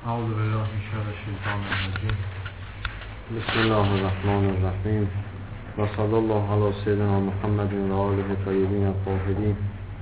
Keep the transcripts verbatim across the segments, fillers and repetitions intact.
اعوذ بالله من شر الشیطان الرجیم. بسم الله الرحمن الرحیم و صلی الله علی سیدنا محمد و آله الطیبین الطاهرین.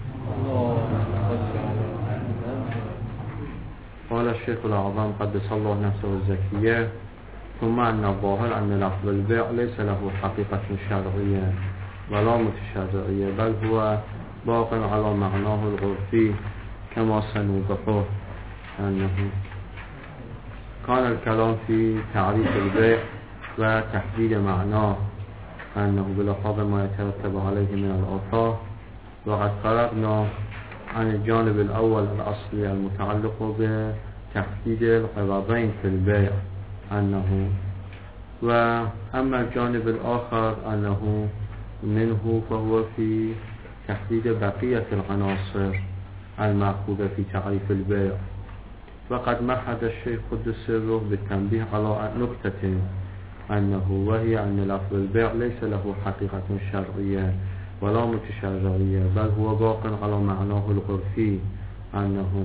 قال الشیخ الاعظم قدس الله نفسه الزکیه ثم ان الظاهر ان لفظ البيع ليس له حقیقة شرعیه ولا متشرعیه بل هو باق على معناه العرفي كما سنوضحه. انه كان الكلام في تعريف البيع وتحديد معناه أنه بلحاظ ما يترتب عليه من الآثار، وقد فرقنا عن الجانب الأول الأصلي المتعلق بتحديد العوضين في البيع أنه، وأما الجانب الآخر أنه منه فهو في تحديد بقية العناصر المأخوذة في تعريف البيع. وقد مهد الشيخ قدس سره بالتنبيه على نكتة أنه وهي أن لفظ البيع ليس له حقيقة شرعية ولا متشرعية بل هو باق على معناه العرفي أنه،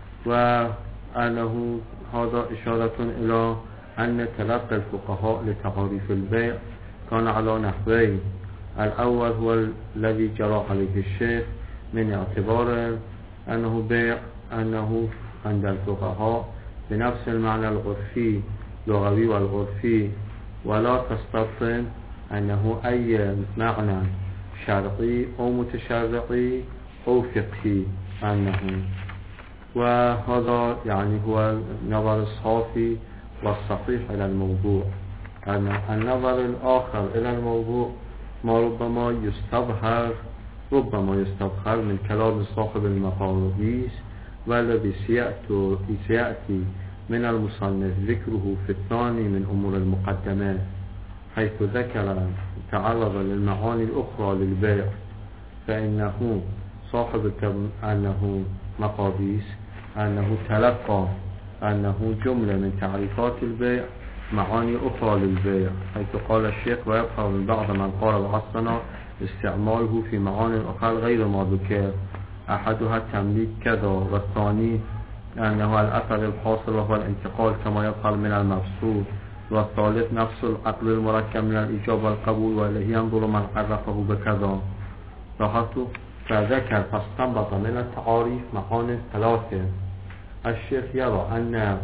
وأنه هذا إشارة إلى أن تلقي الفقهاء لتعريف البيع كان على نحوين. الأول هو الذي جرى عليه الشيخ من اعتبار أنه بيع أنه عند الفقهاء بنفس المعنى العرفي لغوي والعرفي، ولا تستطن أنه أي معنى شرعي أو متشرعي أو فقهي أنه، وهذا يعني هو النظر الصافي والصحيح إلى الموضوع. النظر الآخر إلى الموضوع ما ربما يستظهر ربما يستظهر من كلام صاحب المقاييس، والذي سيأتي من المصنف ذكره في الثاني من أمور المقدمات، حيث ذكر تعرض للمعاني الأخرى للبيع، فإنه صاحب أنه مقاديس أنه تلقى أنه جملة من تعريفات البيع معاني أخرى للبيع، حيث قال الشيخ ويبقى من بعض من قال وعصنا استعماله في معاني أخرى غير ما ذكر، أحدها التمليك كذا، والثاني أنه الأثر الحاصل وهو الانتقال كما يقال من المبسوط، والثالث نفس العقل المركب من الإيجاب والقبول وإليه ينظر من عرفه بكذا. لاحظت فذكر فاستنبط من التعاريف معاني ثلاثة. الشيخ يرى أن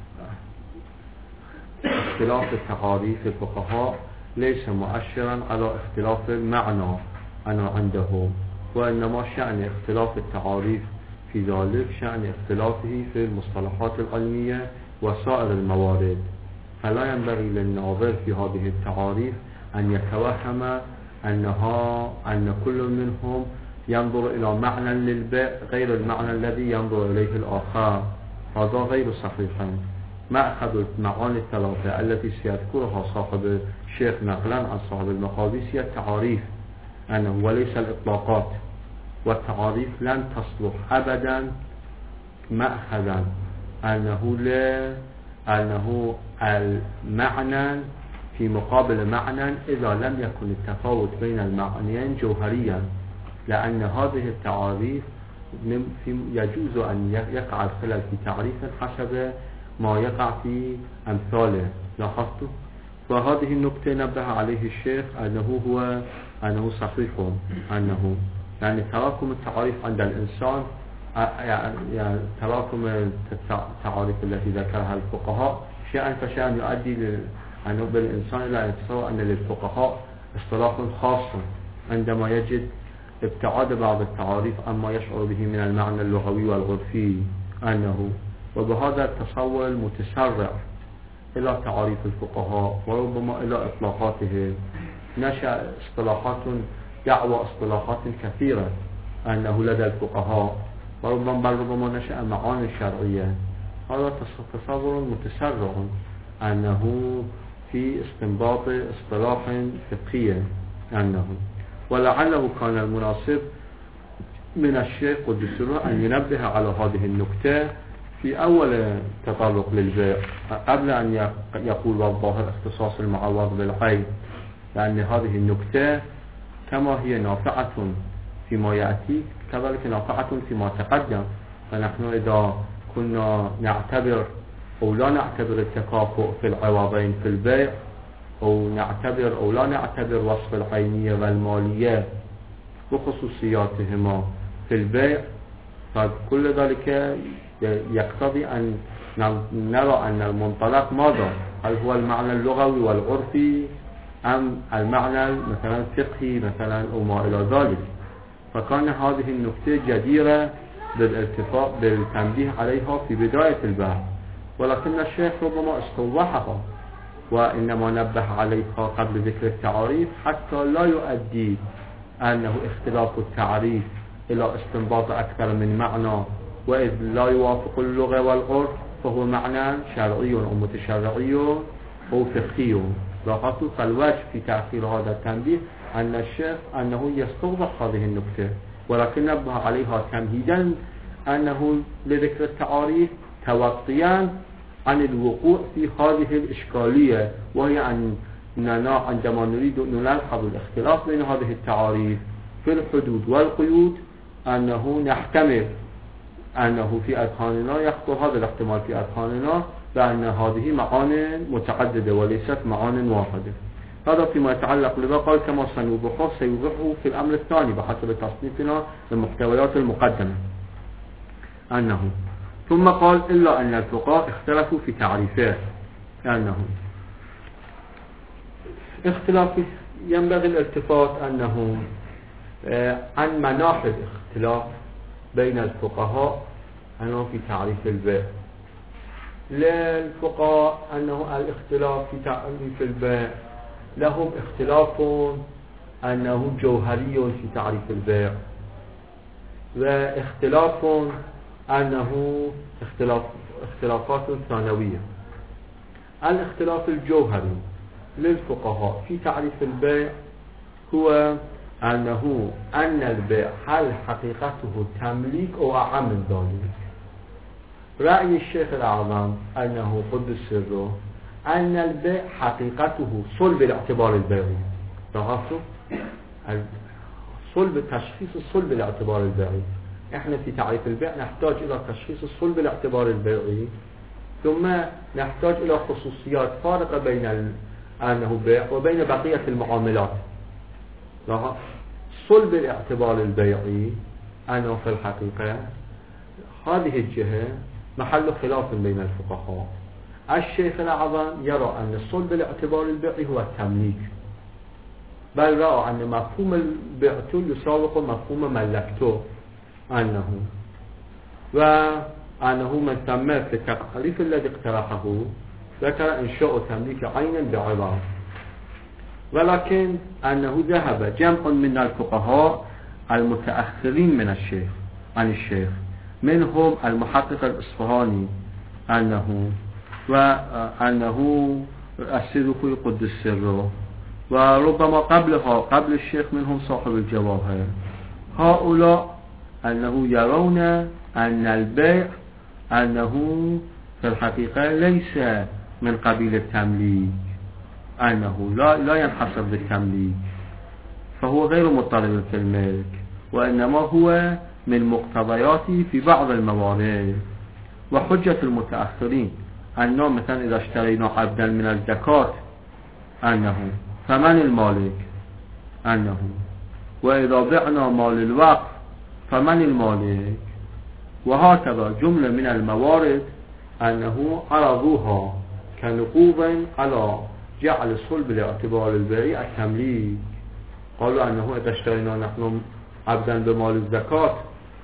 اختلاف التعاريف الفقهاء ليس مؤشرا على اختلاف المعنى أنا عندهم، وإنما شأن اختلاف التعاريف في ذلك شأن اختلافه في المصطلحات العلمية وسائر الموارد، فلا ينبغي للناظر في هذه التعاريف أن يتوهم أنها أن كل منهم ينظر إلى معنى للبيع غير المعنى الذي ينظر إليه الآخر، هذا غير صحيح. مأخذ المعاني الثلاثة التي سيذكرها صاحب الشيخ نقلا عن صاحب المقاديس هي التعاريف أنه وليس الإطلاقات، والتعاريف لن تصلح أبدا مأخذا أنه لا أنه المعنى في مقابل معنى إذا لم يكن التفاوت بين المعنيين جوهريا، لأن هذه التعاريف يجوز أن يقع الخلل في تعريف حسب ما يقع في أمثاله. لاحظت؟ وهذه النقطة نبه عليه الشيخ أنه هو أنه صحيح أنه يعني تراكم التعاريف عند الإنسان، يعني تراكم التعاريف التي ذكرها الفقهاء شيئا فشيئا يؤدي أنه بالإنسان إلى أن يتصور أن للفقهاء اصطلاح خاص عندما يجد ابتعاد بعض التعاريف عما يشعر به من المعنى اللغوي والعرفي أنه، وبهذا التصور المتسرع إلى تعاريف الفقهاء وربما إلى إطلاقاتهم نشأ اصطلاحات دعوى اصطلاحات كثيرة أنه لدى الفقهاء، وربما بل ربما نشأ معاني شرعية. هذا تصور متسرع أنه في استنباط اصطلاح فقهي أنه، ولعله كان المناسب من الشيخ قدس سره أن ينبه على هذه النكتة في أول تطرق للبيع قبل أن يقول والظاهر اختصاص المعوض بالعين، لأن هذه النكتة كما هي نافعة فيما يأتي كذلك نافعة فيما تقدم. فنحن إذا كنا نعتبر أو لا نعتبر التكافؤ في العوضين في البيع، أو نعتبر أو لا نعتبر وصف العينية والمالية وخصوصياتهما في البيع، فكل ذلك يقتضي أن نرى أن المنطلق ماذا؟ هل هو المعنى اللغوي والعرفي أم المعنى مثلا فقهي مثلا أو ما إلى ذلك. فكان هذه النقطة جديرة بالارتفاع بالتنبيه عليها في بداية البحث، ولكن الشيخ ربما استوضحها وإنما نبه عليها قبل ذكر التعاريف حتى لا يؤدي أنه اختلاف التعريف إلى استنباط أكثر من معنى، وإذ لا يوافق اللغة والعرف فهو معنى شرعي أو متشرعي أو فقهي. لاحظوا فالوجه في تأخير هذا التنبيه أن الشيخ أنه يستوضح هذه النقطة، ولكن نبه عليها تمهيدا أنه لذكر التعاريف توقيا عن الوقوع في هذه الإشكالية، وهي أننا عندما نريد أن نلحظ الاختلاف بين هذه التعاريف في الحدود والقيود أنه نحتمل أنه في أذهاننا يخطر هذا الاحتمال في أذهاننا بأن هذه معان متعددة وليست معان واحدة. هذا فيما يتعلق لذا قال كما سنوضحه سيوضحه في الأمر الثاني بحسب تصنيفنا للمحتويات المقدمة أنه ثم قال إلا أن الفقهاء اختلفوا في تعريفه، أنه اختلاف ينبغي الالتفات أنه عن مناحي الاختلاف بين الفقهاء أنه في تعريف البيع. للفقهاء أنه الاختلاف في تعريف البيع لهم اختلاف أنه جوهري في تعريف البيع، واختلاف أنه اختلاف اختلافات ثانوية. الاختلاف الجوهري للفقهاء في تعريف البيع هو أنه أن البيع هل حقيقته تمليك أو أعم من ذلك. رأي الشيخ الأعظم أنه قدس سره أن البيع حقيقته صلب الاعتبار البيعي. لاحظتوا صلب تشخيص الصلب الاعتبار البيعي. احنا في تعريف البيع نحتاج إلى تشخيص الصلب الاعتبار البيعي، ثم نحتاج إلى خصوصيات فارقة بين أنه بيع وبين بقية المعاملات. صلب الاعتبار البيعي أنه في الحقيقة هذه الجهة محل خلاف بين الفقهاء. الشيخ الأعظم يرى أن صلب الاعتبار البيعي هو التمليك، بل رأى أن مفهوم البيعته يساوق مفهوم ملكته، أنه وأنه من ثم في التعريف الذي اقترحه ذكر إنشاء تمليك عين بعوض، ولكن أنه ذهب جمع من الفقهاء المتأخرين من الشيخ عن الشيخ، منهم المحقق الإصفهاني أنه وأنه السيدخوي قدس سره، وربما قبلها قبل الشيخ منهم صاحب الجواهر. هؤلاء أنه يرون أن البيع أنه في الحقيقة ليس من قبيل التمليك، أنه لا لا ينحصر بالتمليك، فهو غير مضطرب في الملك، وإنما هو من مقتضياته في بعض الموارد. وحجة المتأخرين أنه مثلا إذا اشترينا عبدا من الزكاة أنه فمن المالك أنه، وإذا بعنا مال الوقف فمن المالك، وهكذا جملة من الموارد أنه عرضوها كنقوض على جعل صلب الاعتبار البيعي التمليك. قالوا أنه إذا اشترينا نحن عبدا بمال الزكاة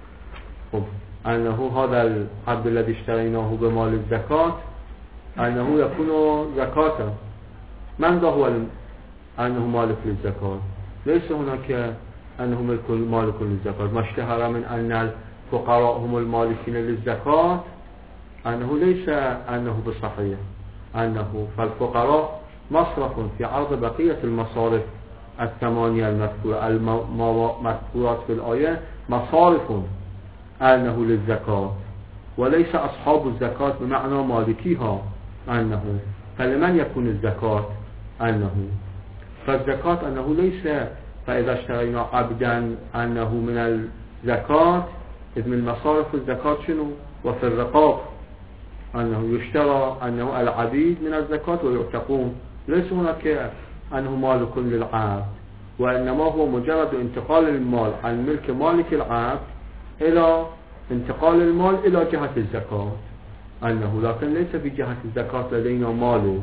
أنه هذا العبد الذي اشتريناه بمال الزكاة أنه يكون زكاة. من ذا هو أنه مالك للزكاة؟ ليس هناك أنه مالك للزكاة. ما اشتهر من أن الفقراء هم المالكين للزكاة أنه ليس أنه بصحيح، أنه فالفقراء مصرف في عرض بقية المصارف الثمانية المذكورة المذكورات في الآية مصارف أنه للزكاة، وليس أصحاب الزكاة بمعنى مالكيها أنه. فلمن يكون الزكاة أنه؟ فالزكاة أنه ليس فإذا اشترينا عبدا أنه من الزكاة، إذ من مصارف الزكاة شنو؟ وفي الرقاب. أنه يشترى أنه العبيد من الزكاة ويعتقون، ليس هناك أنه مالك للعبد، وإنما هو مجرد انتقال المال عن ملك مالك العبد إلى انتقال المال إلى جهة الزكاة، أنه لكن ليس في جهة الزكاة لدينا مال،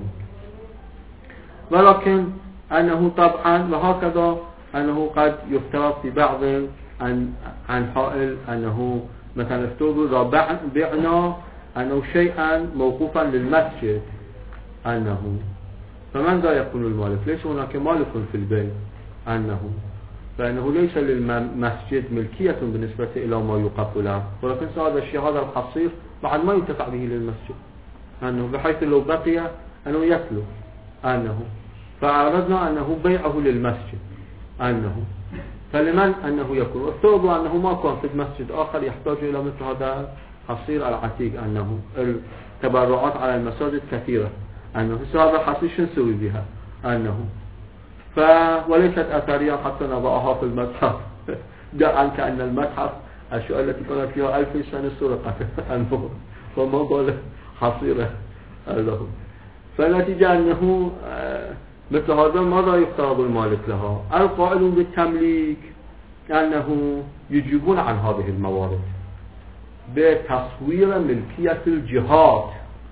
ولكن أنه طبعا وهكذا أنه قد يفترض في بعض عن عن حائل أنه مثلا افترضوا إذا بعنا أنه شيئا موقوفا للمسجد، أنه فمن ذا يكون المالك؟ ليس هناك مالك في البيت، أنه فإنه ليس للمسجد ملكية بالنسبة إلى ما يوقف له، ولكن هذا الشيء هذا الحصير بعد ما ينتفع به للمسجد، أنه بحيث لو بقي أنه يتلو، أنه فأردنا أنه بيعه للمسجد، أنه فلمن أنه يكون؟ افترضوا أنه ما كان في المسجد آخر يحتاج إلى مثل هذا الحصير العتيق، أنه التبرعات على المساجد كثيرة، أنه هذا الحصير شو نسوي بها؟ أنه ف وليست أثرية حتى نضعها في المتحف دع عنك أن المتحف الأشياء التي كانت فيها ألف سنة سرقت أنه وما بال حصيرة له، فالنتيجة أنه مثل هذا ماذا يفترض المالك لها؟ القائلون بالتمليك أنه يجيبون عن هذه الموارد بتصوير ملكية الجهات،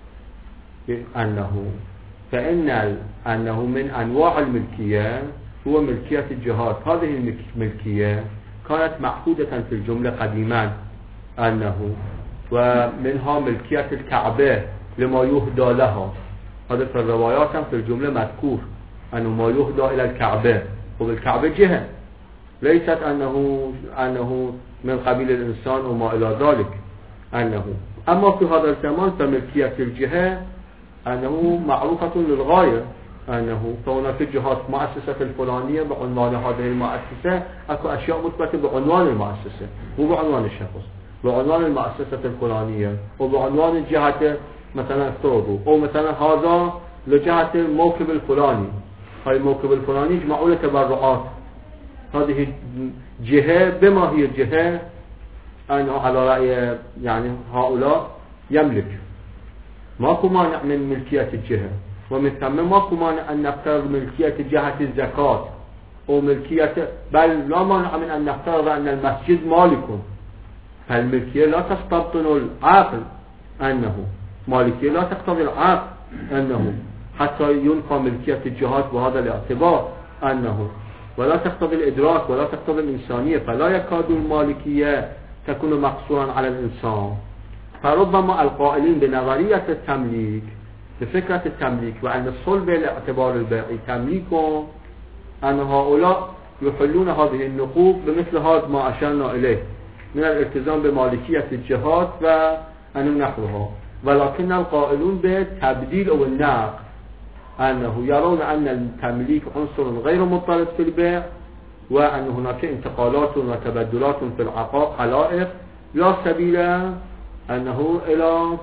أنه فإن أنه من أنواع الملكية هو ملكية الجهات، هذه الملكية كانت معقودة في الجملة قديما، أنه ومنها ملكية الكعبة لما يهدى لها، هذا في الروايات في الجملة مذكور أنه ما يهدى إلى الكعبة، وبالكعبة جهة ليست أنه أنه من قبيل الإنسان وما إلى ذلك، أنه أما في هذا الزمان فملكية الجهة أنه معروفة للغاية، أنه فهناك جهات مؤسسة الفلانية بعنوان هذه المؤسسة، أكو أشياء مثبتة بعنوان المؤسسة مو بعنوان الشخص، بعنوان المؤسسة الفلانية وبعنوان الجهة، مثلا افترضوا أو مثلا هذا لجهة الموكب الفلاني، هاي الموكب الفلاني يجمعوا له تبرعات، هذه جهة بما هي الجهة أنه على رأي يعني هؤلاء يملك، ماكو مانع من ملكية الجهة، ومن ثم ماكو مانع أن نفترض ملكية جهة الزكاة أو ملكية، بل لا مانع من أن نفترض أن المسجد مالك، فالملكية لا تستبطن العقل، أنه مالكية لا تقتضي العقل، أنه حتى ينفى ملكية الجهات بهذا الاعتبار، أنه ولا تقتضي الإدراك ولا تقتضي الإنسانية، فلا يكاد المالكية تكون مقصورا على الإنسان. فربما القائلين بنظرية التمليك بفكرة التمليك وأن الصلب الاعتبار البيعي تمليكهم، أن هؤلاء يحلون هذه النقوب بمثل هذا ما أشرنا إليه من الالتزام بمالكية الجهات وأن نحوها، ولكن القائلون بالتبديل أو النقل أنه يرون أن التمليك عنصر غير مضطرد في البيع، وأن هناك انتقالات وتبدلات في الحقائق لا سبيل أنه إلى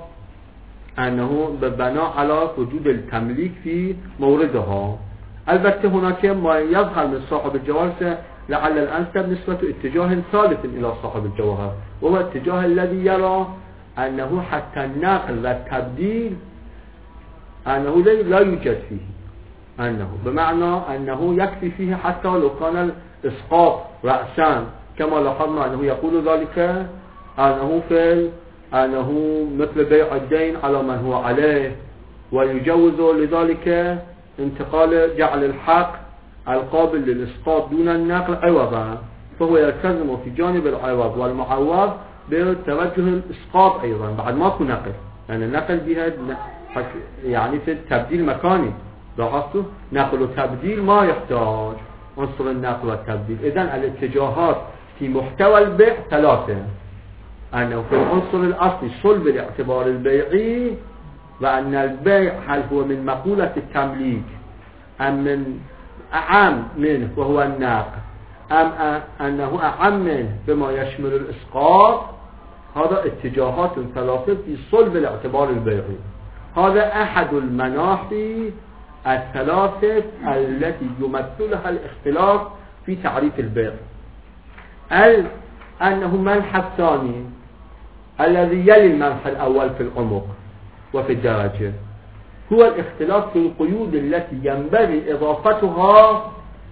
أنه ببناء على وجود التمليك في موردها. البته هناك ما يظهر من صاحب الجوهر لعل الأنسب نسبة اتجاه ثالث إلى صاحب الجوهر، وهو الاتجاه الذي يرى أنه حتى النقل والتبديل أنه لا يوجد فيه، أنه بمعنى أنه يكفي فيه حتى لو كان الإسقاط رأسا، كما لاحظنا أنه يقول ذلك أنه في أنه مثل بيع الدين على من هو عليه، ويجوز لذلك انتقال جعل الحق القابل للإسقاط دون النقل عوضا، فهو يلتزم في جانب العوض والمعوض بتوجه الإسقاط أيضا بعد ما كو نقل، يعني النقل بها يعني في التبديل مكاني، لاحظتوا نقل وتبديل ما يحتاج عنصر النقل والتبديل. إذن الاتجاهات في محتوى البيع ثلاثة، أنه في العنصر الأصلي صلب الاعتبار البيعي، وأن البيع هل هو من مقولة التمليك أم من أعم منه وهو النقل، أم أنه أعم منه بما يشمل الإسقاط. هذا اتجاهات ثلاثة في صلب الاعتبار البيعي. هذا أحد المناحي الثلاثة التي يمثلها الاختلاف في تعريف البيع. أنه منحى الثاني الذي يلي المنحى الأول في العمق، وفي الدرجة، هو الاختلاف في القيود التي ينبغي إضافتها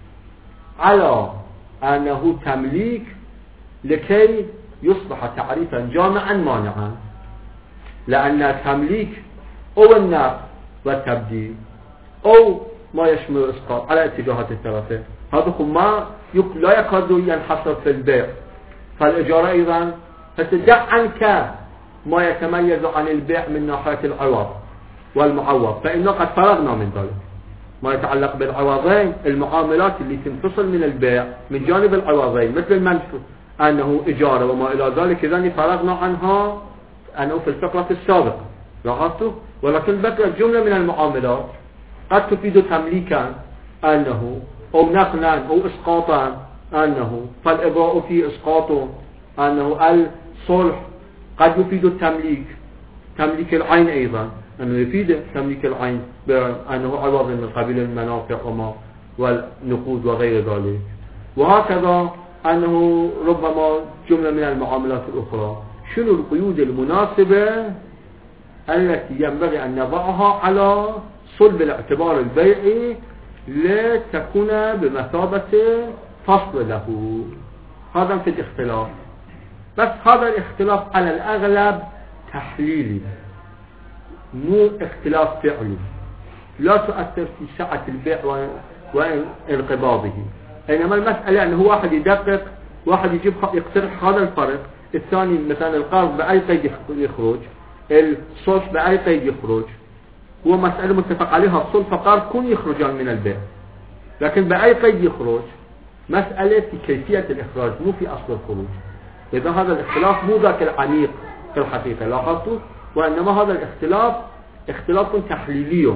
على أنه تمليك لكي يصبح تعريفا جامعا مانعا، لأن التمليك أو النقل والتبديل أو ما يشمل الإسقاط على اتجاهات الثلاثة، هذا ما لا يكاد ينحصر في البيع. فالإجارة أيضا فتدع عنك ما يتميز عن البيع من ناحية العوض والمعوض، فإنه قد فرغنا من ذلك. ما يتعلق بالعوضين، المعاملات اللي تنفصل من البيع من جانب العوضين مثل المنفوذ أنه إجارة وما إلى ذلك، إذن فرغنا عنها أنه في الفقرة السابقة، لاحظتوا؟ ولكن بقي جملة من المعاملات قد تفيد تمليكا أنه أو نقلا أو إسقاطا أنه، فالإبراء فيه إسقاط، أنه الصلح قد يفيد التمليك، تمليك العين أيضا أنه يفيد تمليك العين بأنه عوض من قبيل المنافع وما والنقود وغير ذلك. وهكذا أنه ربما جملة من المعاملات الأخرى. شنو القيود المناسبة التي ينبغي أن نضعها على صلب الاعتبار البيعي لتكون بمثابة فصل له؟ هذا في الاختلاف، بس هذا الاختلاف على الأغلب تحليلي مو اختلاف فعلي، لا تؤثر في سعة البيع وانقباضه. إنما المسألة أنه واحد يدقق، واحد يجيب يقترح هذا الفرق، الثاني مثلا القرض بأي قيد يخرج، الصلح بأي قيد يخرج، هو مسألة متفق عليها، الصلح فقط كون يخرجان من البيع، لكن بأي قيد يخرج مسألة في كيفية الإخراج مو في أصل الخروج. إذا هذا الاختلاف مو ذاك العميق في الحقيقة، لاحظتوا؟ وإنما هذا الاختلاف اختلاف تحليلي.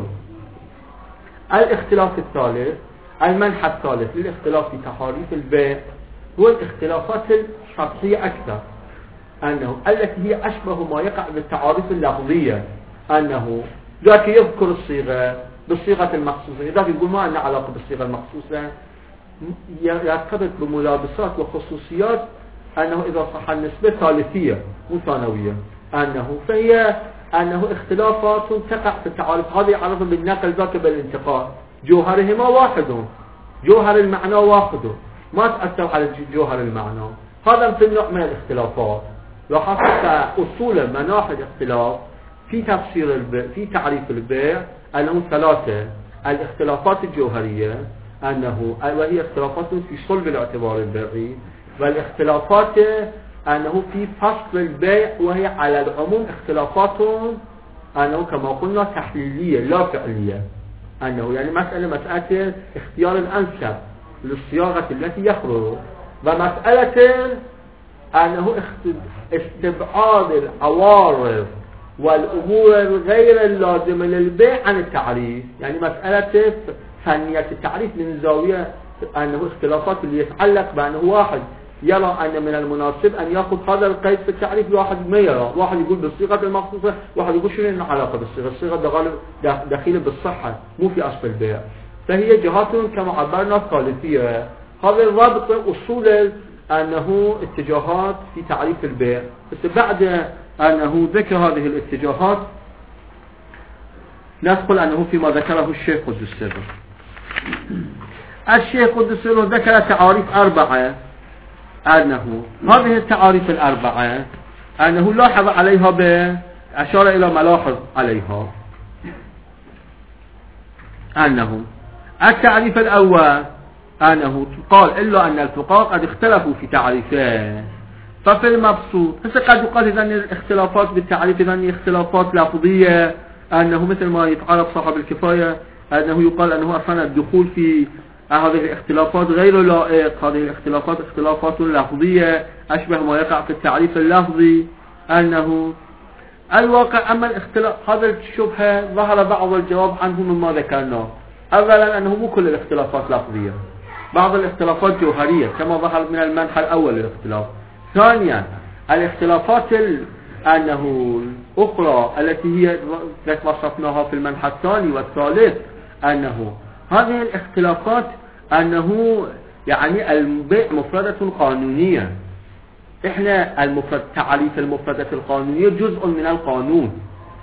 الاختلاف الثالث، المنحى الثالث للاختلاف في تحاريف البيع هو الاختلافات السطحية أكثر، أنه التي هي أشبه ما يقع بالتعاريف اللفظية، أنه ذاك يذكر الصيغة بالصيغة المخصوصة، ذاك يقول ما لنا علاقة بالصيغة المخصوصة، يرتبط بملابسات وخصوصيات أنه إذا صح النسبة ثالثية مو ثانوية، أنه فهي أنه اختلافات تقع في التعارف. هذه يعرفون بالنقل ذاك بالانتقال، جوهرهما واحد، جوهر المعنى واحد، ما تأثر على جوهر المعنى. هذا في النوع من الاختلافات. لاحظت أصول مناحي الاختلاف في تفسير البيع في تعريف البيع أنه ثلاثة: الاختلافات الجوهرية أنه وهي اختلافات في صلب الاعتبار البيعي، والاختلافات أنه في فصل البيع وهي على العموم اختلافات أنه كما قلنا تحليلية لا فعلية، أنه يعني مسألة مسألة اختيار الأنسب للصياغة التي يخرج، ومسألة أنه استبعاد العوارض والأمور الغير اللازمة للبيع عن التعريف، يعني مسألة فنية التعريف من زاوية أنه اختلافات اللي يتعلق بأنه واحد يرى أن من المناسب أن يأخذ هذا القيد في التعريف، واحد ما يرى، واحد يقول بالصيغة المخصوصة، واحد يقول شنو العلاقة بالصيغة، الصيغة دخيلة بالصحة مو في أصل البيع. فهي جهات كما عبرنا ثالثية. هذا الرابط أصول أنه اتجاهات في تعريف البيع، بس بعد أنه ذكر هذه الاتجاهات ندخل أنه فيما ذكره الشيخ قدس سره. الشيخ قدس سره ذكر تعاريف أربعة، أنه هذه التعاريف الأربعة أنه لاحظ عليها بأشار إلى ملاحظ عليها، أنه التعريف الأول أنه قال إلا أن الفقهاء قد اختلفوا في تعريفه، ففي المبسوط هسه قد يقال إذن الاختلافات بالتعريف إذن اختلافات لفظية، أنه مثل ما يتعرف صاحب الكفاية أنه يقال أنه أصلا الدخول في هذه الاختلافات غير لائق، هذه الاختلافات اختلافات لفظية أشبه ما يقع في التعريف اللفظي. أنه الواقع أما الاختلاف هذا الشبهة ظهر بعض الجواب عنه مما ذكرناه. أولا أنه مو كل الاختلافات لفظية، بعض الاختلافات جوهرية كما ظهر من المنحى الأول للاختلاف. ثانيا الاختلافات أنه الأخرى التي هي وصفناها في المنحى الثاني والثالث، أنه هذه الاختلافات أنه يعني البيع مفردة قانونية، إحنا المفرد تعريف المفردة القانونية جزء من القانون،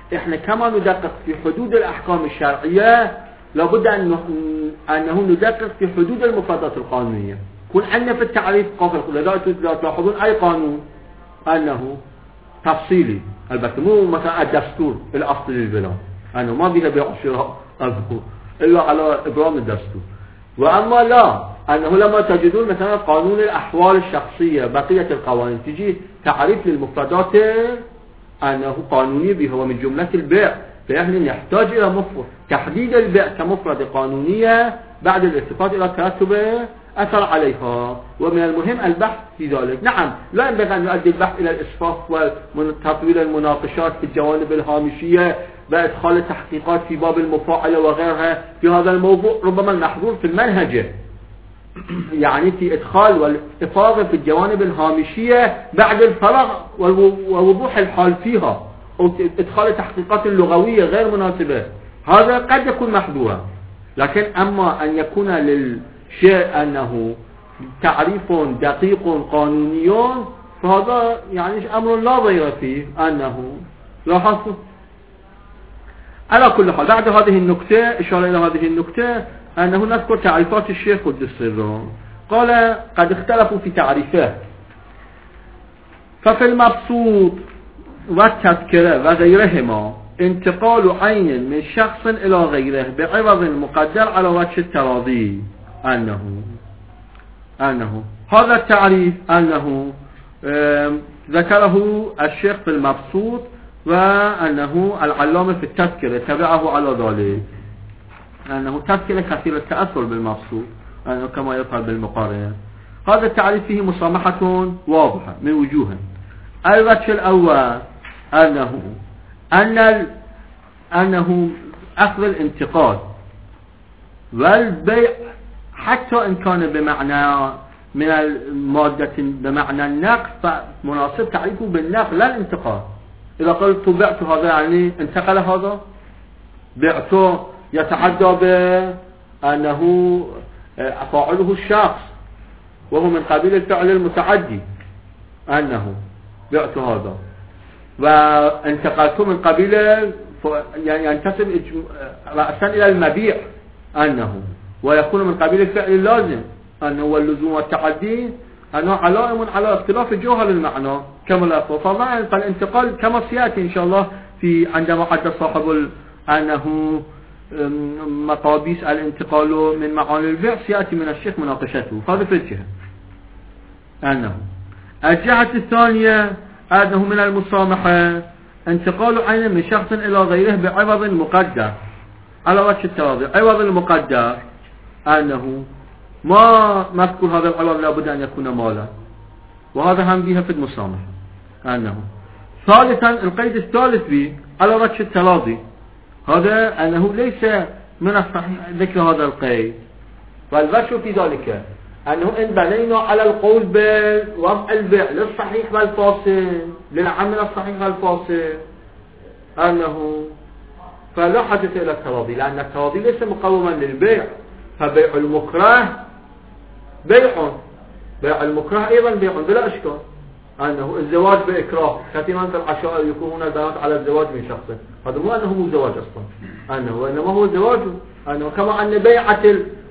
احنا كما ندقق في حدود الأحكام الشرعية لابد أن أنه ندقق في حدود المفردات القانونية. كون عندنا في التعريف قافل لا تلاحظون أي قانون أنه تفصيلي، البته مو مثلا الدستور الأصل للبلاد أنه ما بيها بيع شراء إلا على إبرام الدستور. وأما لا أنه لما تجدون مثلا قانون الأحوال الشخصية بقية القوانين تجي تعريف للمفردات أنه قانوني به هو من جملة البيع، فإحنا نحتاج إلى مفرد تحديد البيع كمفرد قانونية بعد الالتفات إلى ترتب أثر عليها. ومن المهم البحث في ذلك. نعم لا ينبغي أن يؤدي البحث إلى الإسفاف وتطويل المناقشات في الجوانب الهامشية وإدخال التحقيقات في باب المفاعلة وغيرها في هذا الموضوع ربما المحظور في المنهج، يعني في إدخال والإفاضة في الجوانب الهامشية بعد الفراغ ووضوح الحال فيها أو إدخال التحقيقات اللغوية غير مناسبة، هذا قد يكون محظورا. لكن أما أن يكون للشيء أنه تعريف دقيق قانوني فهذا يعني أمر لا ضير فيه أنه لا حصر. على كل حال بعد هذه النكتة إشارة إلى هذه النكتة أنه نذكر تعريفات الشيخ قدس سره. قال قد اختلفوا في تعريفه، ففي المبسوط والتذكرة وغيرهما انتقال عين من شخص إلى غيره بعوض مقدر على وجه التراضي أنه أنه هذا التعريف أنه ذكره الشيخ في المبسوط وأنه العلامة في التذكرة تبعه على ذلك، أنه تذكرة كثير التأثر بالمبسوط أنه كما يفعل بالمقارنة. هذا التعريف فيه مسامحة واضحة من وجوه. الوجه الأول أنه أن أنه أخذ الانتقال والبيع حتى إن كان بمعنى من المادة بمعنى النقل فمناسب تعريفه بالنقل لا الانتقال. إذا قلت بعت هذا يعني انتقل هذا، بعته يتعدى بأنه فاعله الشخص وهو من قبيل الفعل المتعدي أنه بعت هذا، وانتقلت من قبيل يعني ينتسب رأسا إلى المبيع أنه، ويكون من قبيل الفعل اللازم أنه واللزوم والتعدي أنه علائم على اختلاف جوهر المعنى كما الأفضل. فما فالانتقال كما سيأتي إن شاء الله في عندما حدث صاحب أنه مقابيس الانتقال من معاني البيع سيأتي من الشيخ مناقشته. هذا في الجهة أنه. الجهة الثانية أنه من المسامحة انتقال عين من شخص إلى غيره بعوض مقدر على وجه التراضي. عوض المقدر أنه ما مذكور هذا العوض لابد أن يكون مالا، وهذا هم بها في المسامحة أنه. ثالثا القيد الثالث به على وجه التراضي، هذا أنه ليس من الصحيح ذكر هذا القيد، والوجه في ذلك أنه إن بنينا على القول بوضع البيع للصحيح والفاصل للعمل الصحيح والفاصل أنه فلا حدث إلى التراضي، لأن التراضي ليس مقوما للبيع، فبيع المكره بيع بيع المكره أيضا بيع بلا إشكال. أنه الزواج بإكراه كثيرا من العشائر يكونون البنات على الزواج من شخص، هذا مو أنه مو زواج أصلا، أنه وإنما هو زواج أنه كما أن بيعة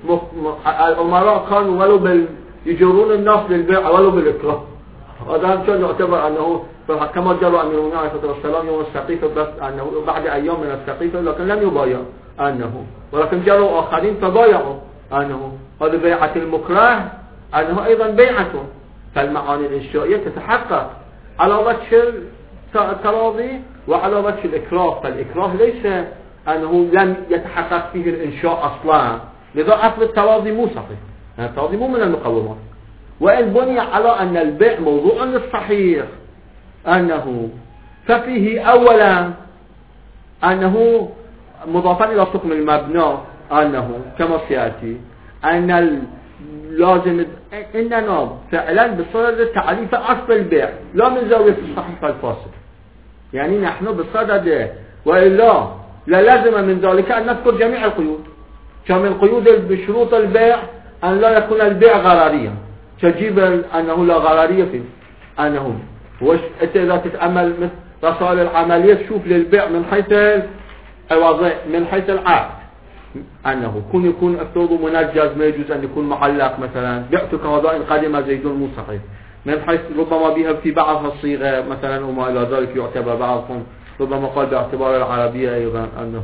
الأمراء كانوا ولو بال يجرون الناس للبيع ولو بالإكراه، هذا كان يعتبر أنه كما جرى أمير عليه الصلاة والسلام يوم السقيفة بس أنه بعد أيام من السقيفة لكن لم يبايع أنه، ولكن جروا آخرين فبايعوا أنه. هذا بيعة المكره أنه أيضا بيعته، فالمعاني الإنشائية تتحقق على وجه التراضي وعلى وجه الإكراه. فالإكراه ليس أنه لم يتحقق فيه الإنشاء أصلا، لذا أصل التراضي مو صحيح، التراضي مو من المقومات. وإن بني على أن البيع موضوع للصحيح أنه ففيه أولا أنه مضافا إلى حكم المبنى أنه كما سيأتي أن لازم إننا فعلا بصدد تعريف أصل البيع لا من زاوية الصحيح والفاسد، يعني نحن بصدد، وإلا لازم من ذلك أن نذكر جميع القيود كمن قيود بشروط البيع أن لا يكون البيع غراريا، تجيب أنه لا غرارية فيه أنه وش إذا تتأمل مثل رسائل العملية تشوف للبيع من حيث الوضع من حيث العقد أنه كون يكون افترض منجز ما يجوز أن يكون معلق مثلا بعتك هذا إن قدم زيد مو صحيح من حيث ربما بها في بعضها الصيغة مثلا وما إلى ذلك يعتبر بعضهم ربما قال باعتبار العربية أيضا أنه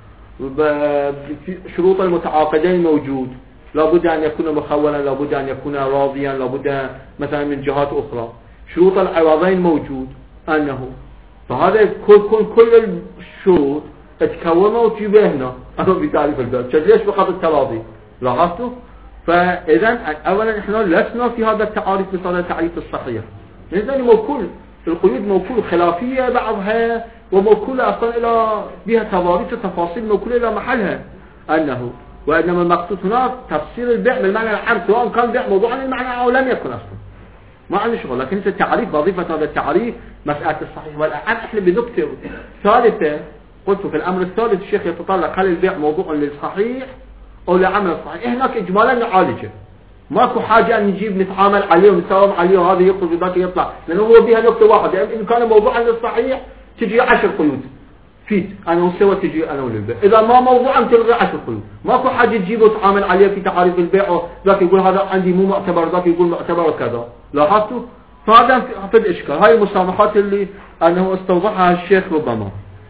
شروط المتعاقدين موجود لابد أن يكون مخولا لابد أن يكون راضيا لابد مثلا من جهات أخرى شروط العوضين موجود أنه فهذا كل كل كل الشروط تكونوا وتجيبه هنا أنا بتعريف الباب ليش فقط التراضي لاحظتوا فإذا أولا إحنا لسنا في هذا التعاريف بهذا التعريف الصحيح إذا موكول القيود موكول خلافية بعضها وموكولة أصلا إلى بها تضاريس وتفاصيل موكولة إلى محلها أنه وإنما المقصود هنا تفسير البيع بالمعنى العام سواء كان بيع موضوعا للمعنى أو لم يكن أصلا ما عندي شغل لكن أنت التعريف وظيفة هذا التعريف مسألة الصحيح والأعم إحنا بنكتب ثالثة قلت في الأمر الثالث الشيخ يتطلق هل البيع موضوع للصحيح أو لعمل الصحيح هناك إجمالا نعالجه ماكو حاجة أن نجيب نتعامل عليه ونساوم عليه وهذا يخرج وذاك يطلع لأنه هو بها نقطة واحدة يعني إن كان موضوعا للصحيح تجي عشر قيود فيت أنا وسوى تجي أنا وللبيع إذا ما موضوعا تلغي عشر قيود ماكو حاجة تجيبه وتعامل عليه في تعريف البيع وذاك يقول هذا عندي مو معتبر ذاك يقول معتبر وكذا لاحظتوا فهذا في الإشكال هاي المسامحات اللي أنه استوضحها الشيخ ربما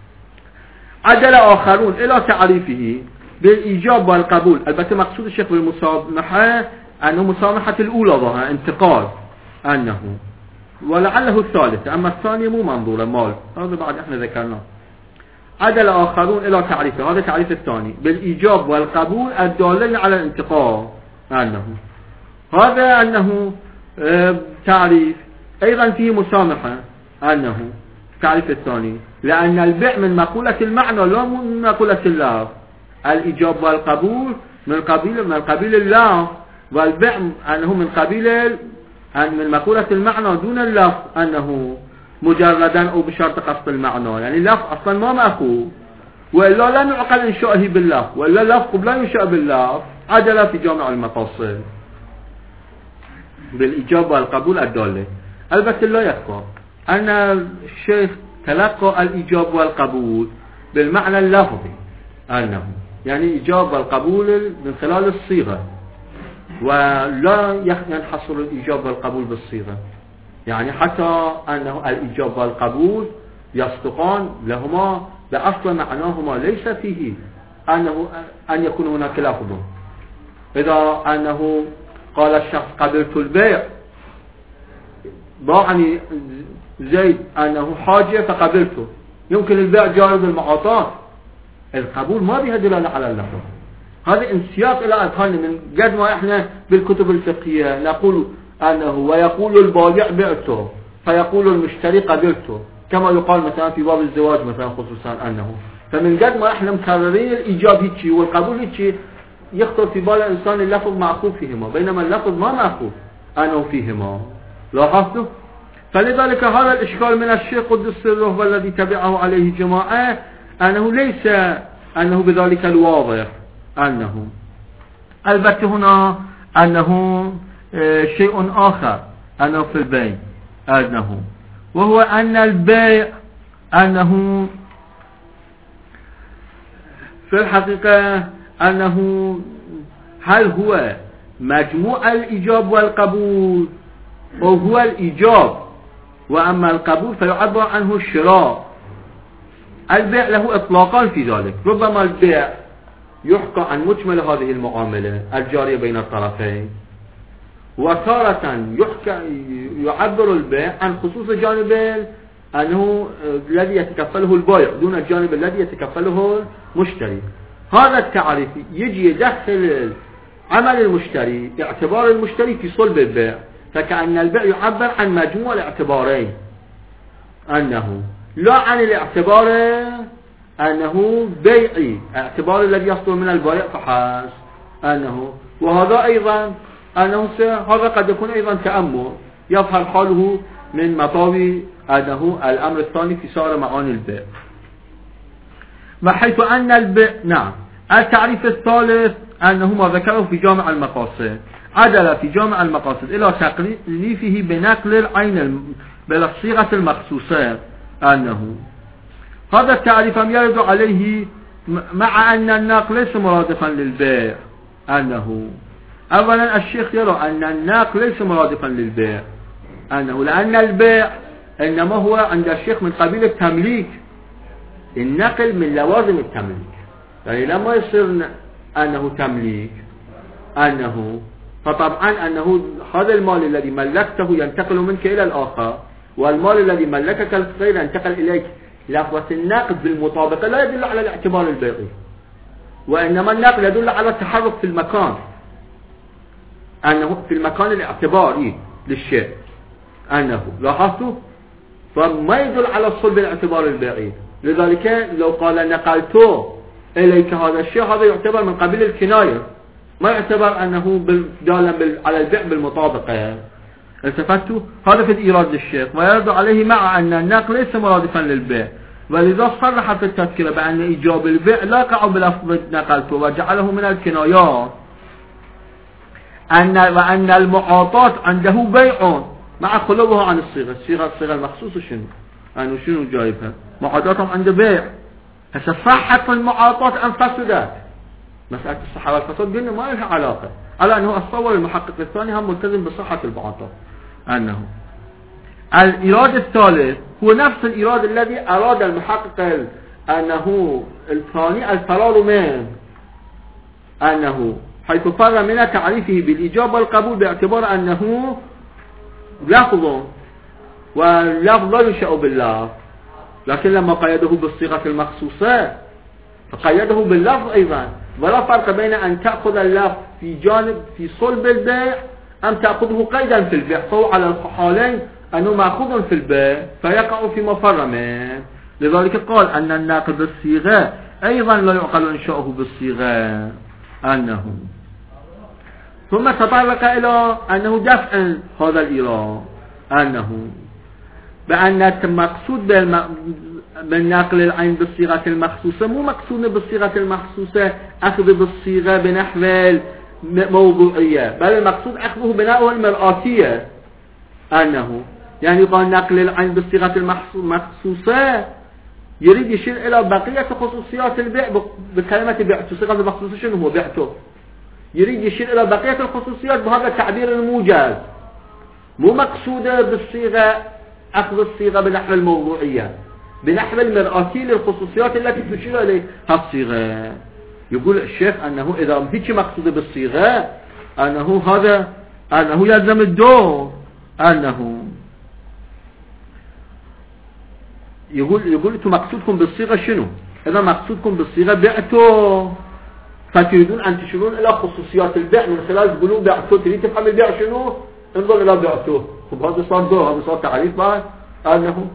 عدل آخرون إلى تعريفه بالإيجاب والقبول البته مقصود الشيخ بالمسامحة أنه مسامحة الأولى ظهر انتقال أنه ولعله الثالثة أما الثانية مو منظورة مال هذا بعد احنا ذكرناه عدل آخرون إلى تعريفه هذا تعريف الثاني بالإيجاب والقبول الدالين على الانتقال أنه هذا أنه اه تعريف أيضا فيه مسامحة أنه تعريف الثاني لأن البيع من مقولة المعنى لا من مقولة اللفظ الإيجاب والقبول من قبيل من قبيل اللفظ والبيع أنه من قبيل أن من مقولة المعنى دون اللفظ أنه مجردا أو بشرط قصد المعنى يعني اللفظ أصلا ما مأخوذ وإلا لا نعقل إنشائه باللفظ وإلا اللفظ لا ينشأ باللفظ عدل في جامع المفاصل بالإيجاب والقبول الدالة البته لا يخفى أن الشيخ تلقى الإيجاب والقبول بالمعنى اللفظي أنه يعني إيجاب والقبول من خلال الصيغة ولا ينحصر الإيجاب والقبول بالصيغة يعني حتى أنه الإيجاب والقبول يصدقان لهما بأصل معناهما ليس فيه أنه أن يكون هناك لفظ إذا أنه قال الشخص قبلت البيع ضاعني زيد أنه حاجة فقبلته يمكن البيع جارب المعاطاة القبول ما بها دلالة على اللفظ هذا انسياق إلى أذهان من قد ما إحنا بالكتب الفقهية نقول أنه ويقول البائع بعته فيقول المشتري قبلته كما يقال مثلا في باب الزواج مثلا خصوصا أنه فمن قد ما إحنا مكررين الإيجاب هيك والقبول هيك يخطر في بال الإنسان اللفظ معقول فيهما بينما اللفظ ما معقول أنه فيهما لاحظتوا فلذلك هذا الإشكال من الشيخ قدس سره والذي تبعه عليه جماعة أنه ليس أنه بذلك الواضح أنه البته هنا أنه شيء آخر أنه في البيع أنه وهو أن البيع أنه في الحقيقة أنه هل هو مجموع الإيجاب والقبول أو هو الإيجاب وأما القبول فيعبر عنه الشراء البيع له إطلاقان في ذلك ربما البيع يحكى عن مجمل هذه المعاملة الجارية بين الطرفين وتارة يحكى يعبر البيع عن خصوص جانب أنه الذي يتكفله البائع دون الجانب الذي يتكفله المشتري هذا التعريف يجي يدخل عمل المشتري اعتبار المشتري في صلب البيع فكأن البيع يعبر عن مجموع الاعتبارين أنه لا عن الاعتبار أنه بيعي اعتبار الذي يصدر من البائع فحسب أنه وهذا أيضا أنه هذا قد يكون أيضا تأمل يظهر حاله من مطاوي أنه الأمر الثاني في سائر معاني البيع بحيث أن البيع نعم التعريف الثالث أنه ما ذكره في جامع المقاصد عدل في جامع المقاصد إلى تكليفه بنقل العين بالصيغة المخصوصة أنه هذا التعريف يرد عليه مع أن النقل ليس مرادفا للبيع. أنه أولا الشيخ يرى أن النقل ليس مرادفا للبيع، أنه لأن البيع إنما هو عند الشيخ من قبيل التمليك، النقل من لوازم التمليك، يعني لما يصير أنه تمليك أنه فطبعا أنه هذا المال الذي ملكته ينتقل منك إلى الآخر، والمال الذي ملكك الغير ينتقل إليك. لفظة النقل بالمطابقة لا يدل على الاعتبار البيعي، وإنما النقل يدل على التحرك في المكان، أنه في المكان الاعتباري للشيء. أنه لاحظتوا فما يدل على الصلب الاعتبار البيعي. لذلك لو قال نقلته إليك هذا الشيء هذا يعتبر من قبيل الكناية، ما يعتبر أنه دالا على البيع بالمطابقة. التفتوا هذا في الإيراد للشيخ، ويرد عليه مع أن النقل ليس مرادفا للبيع، ولذا صرح في التذكرة بأن إيجاب البيع لا يقع بلفظ نقلته وجعله من الكنايات، أن وأن المعاطاة عنده بيع مع خلوها عن الصيغة. الصيغة الصيغة المخصوصة شنو؟ أنه شنو جايبها؟ معاطاتهم عنده بيع. هسه صحت المعاطاة أم فسدت؟ مسألة الصحة والفساد قلنا ما لها علاقة، على أنه أتصور المحقق الثاني هم ملتزم بصحة المعاطاة. أنه الإيراد الثالث هو نفس الإيراد الذي أراد المحقق أنه الثاني الفرار منه، أنه حيث فر من تعريفه بالإجابة والقبول باعتبار أنه لفظ واللفظ لا ينشأ باللفظ، لكن لما قيده بالصيغة المخصوصة فقيده باللفظ أيضا. ولا فرق بين أن تأخذ اللفظ في جانب في صلب البيع أم تأخذه قيدا في البيع، فهو على الحالين أنه مأخوذ في البيع فيقع في مفر منه. لذلك قال أن الناقل بالصيغة أيضا لا يعقل إنشاؤه بالصيغة. أنه ثم تطرق إلى أنه دفع هذا الإيراد، أنه بأن المقصود بالنقل العين بالصيغة المخصوصة مو مقصود بالصيغة المخصوصة أخذ بالصيغة بنحو موضوعية، بل المقصود أخذه بنحو المرآتية. أنه يعني قال نقل العين بالصيغة المخصوصة يريد يشير إلى بقية خصوصيات البيع بكلمة بعته. صيغة المخصوصة شنو هو؟ بعته. يريد يشير إلى بقية الخصوصيات بهذا التعبير الموجز، مو مقصودة بالصيغة أخذ الصيغة بنحو الموضوعية، بنحو المرآتي للخصوصيات التي تشير إليها الصيغة. يقول الشيخ أنه إذا هيك مقصودة بالصيغة أنه هذا أنه يلزم الدور. أنه يقول يقول أنتم مقصودكم بالصيغة شنو؟ إذا مقصودكم بالصيغة بعته فتريدون أن تشيرون إلى خصوصيات البيع من خلال تقولون بعته، تريد تفهم البيع شنو؟ انظر إلى بعته. خب هذا صار دور، هذا صار تعريف بعد. أنه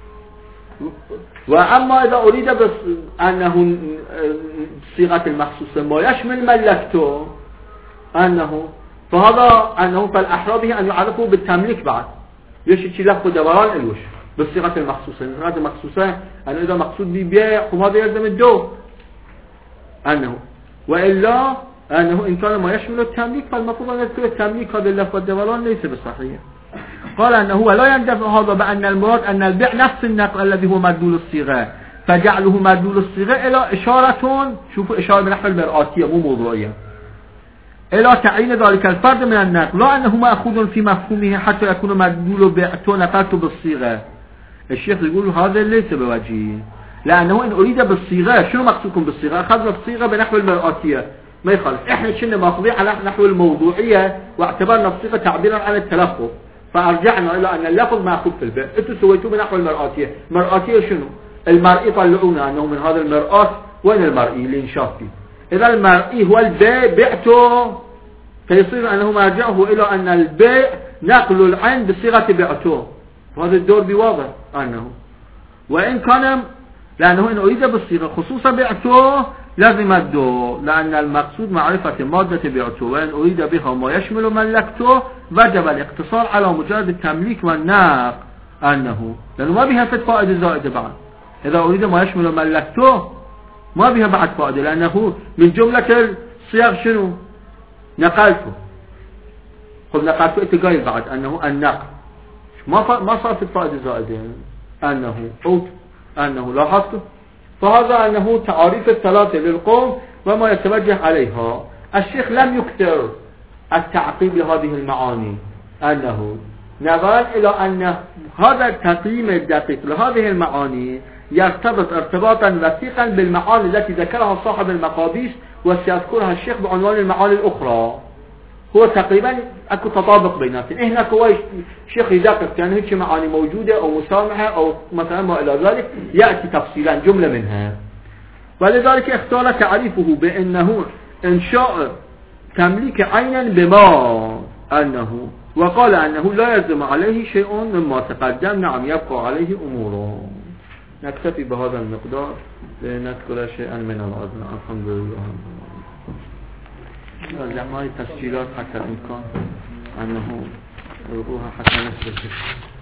وأما إذا أريد بس أنه صيغة المخصوصة ما يشمل ملكته أنه فهذا أنه فالأحرى به أن يعرفه بالتمليك بعد. ليش يشي لفظ دوران الوش بالصيغة المخصوصة؟ هذا مخصوصة أنه إذا مقصود ببيع خب هذا يلزم الدور. أنه وإلا أنه إن كان ما يشمل التمليك فالمفروض أن يذكر التمليك، هذا اللفظ الدوران ليس بالصحيح. قال أنه ولا يندفع هذا بأن المراد أن البيع نفس النقل الذي هو مدلول الصيغة، فجعله مدلول الصيغة إلى إشارة، شوفوا إشارة بنحو المرآتية مو موضوعية، إلى تعيين ذلك الفرد من النقل، لا أنه مأخوذ في مفهومه حتى يكون مدلول بيعته نقلته بالصيغة. الشيخ يقول هذا ليس بوجيه، لأنه إن أريد بالصيغة شنو مقصودكم بالصيغة؟ أخذنا الصيغة بنحو المرآتية ما يخالف، إحنا شنو ماخذين على نحو الموضوعية واعتبرنا الصيغة تعبيرا عن التلفظ، فأرجعنا إلى أن اللفظ مأخوذ في البيع. أنتوا سويتوه بنحو المرآتية. مرآتية شنو؟ المرئي طلعونا أنه من هذا المرآة وين المرئي اللي انشاف فيه؟ إذا المرئي هو البيع بعته فيصير أنه مرجعه إلى أن البيع نقل العين بصيغة بعته، وهذا الدور بواضح. أنه وإن كان لأنه إن أريد بالصيغة خصوصا بعته لازم الدور، لأن المقصود معرفة مادة بعته، وإن أريد بها ما يشمل ملكته وجب الاقتصار على مجرد التمليك والنقل. أنه لأنه ما بها فائدة زائدة بعد، إذا أريد ما يشمل ملكته ما بها بعد فائدة، لأنه من جملة الصيغ شنو؟ نقلته. خذ نقلته إتقايل بعد أنه النقل ما ما صار في فائدة زائدة. أنه أو أنه لاحظت فهذا أنه تعاريف الثلاثة للقوم وما يتوجه عليها. الشيخ لم يكثر التعقيب لهذه المعاني، أنه نظرا إلى أن هذا التقييم الدقيق لهذه المعاني يرتبط ارتباطا وثيقا بالمعاني التي ذكرها صاحب المقابيس وسيذكرها الشيخ بعنوان المعاني الأخرى. هو تقريبا اكو تطابق بيناتهم. هناك هو الشيخ يدقق كان هيك معاني موجودة أو مسامحة أو مثلا ما إلى ذلك، يأتي تفصيلا جملة منها. ولذلك اختار تعريفه بأنه إنشاء تمليك عينا بما أنه، وقال أنه لا يلزم عليه شيء مما تقدم. نعم يبقى عليه أموره. نكتفي بهذا المقدار لنذكر شيئا من الأذن. الحمد لله. جمعي تسجيلات حتى الإمكان أنه يلغوها حتى نسبة